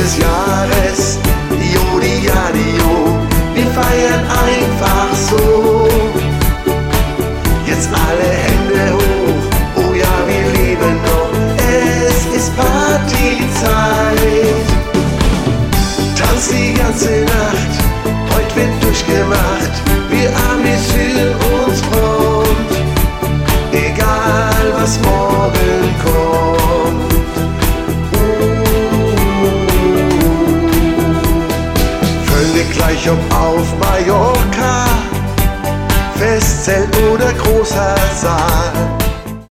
des Jahres, Jodi, Jadio, wir feiern einfach so. Jetzt alle Hände hoch, oh ja, wir leben noch, es ist Partyzeit. Tanz die ganze Nacht, heute wird durchgemacht, wir amüsieren uns prompt, egal was morgen kommt. Völlig gleich ob auf Mallorca, Festzelt oder großer Saal.